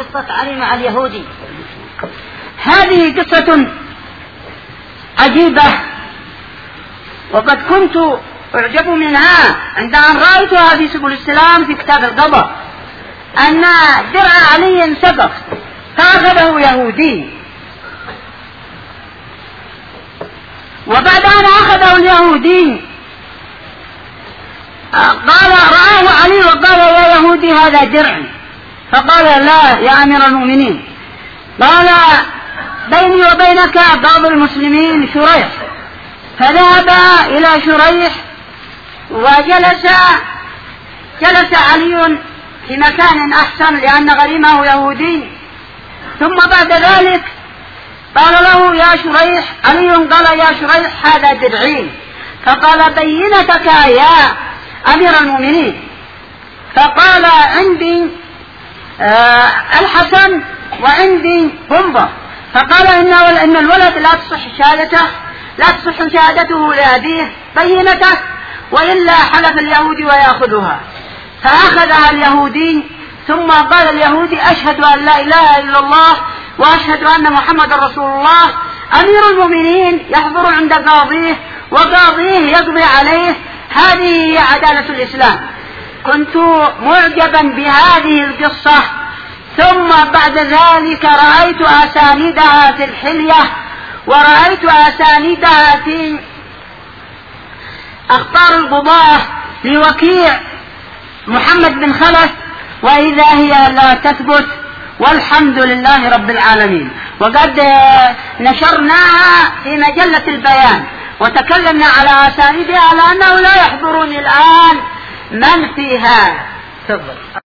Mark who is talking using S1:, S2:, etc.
S1: قصة علي مع اليهودي. هذه قصة عجيبة، وقد كنت أعجب منها عند أن رأيتها في سبل السلام في كتاب القضاء، أن درع علي سقط فأخذه يهودي، وبعد أن أخذه اليهودي قال رآه علي وقال يا يهودي هذا درعي، فقال لا يا أمير المؤمنين، قال بيني وبينك بعض المسلمين شريح، فذهب إلى شريح وجلس علي في مكان أحسن لأن غريمه يهودي، ثم بعد ذلك قال له يا شريح، علي قال يا شريح هذا درعي، فقال بينتك يا أمير المؤمنين، فقال عندي الحسن وعندي بنظر، فقال إن الولد لا تصح شهادته لأبيه بينته، وإلا حلف اليهودي ويأخذها، فأخذها اليهودي، ثم قال اليهودي أشهد أن لا إله إلا الله وأشهد أن محمد رسول الله. أمير المؤمنين يحضر عند قاضيه وقاضيه يقضي عليه. هذه هي عدالة الإسلام. كنت معجبا بهذه القصة، ثم بعد ذلك رأيت أسانيدها في الحلية، ورأيت أسانيدها في أخبار القضاة لوكيع محمد بن خلف، وإذا هي لا تثبت، والحمد لله رب العالمين. وقد نشرناها في مجلة البيان وتكلمنا على أسانيدها، لأنه لا يحضرني الآن من فيها. تفضل.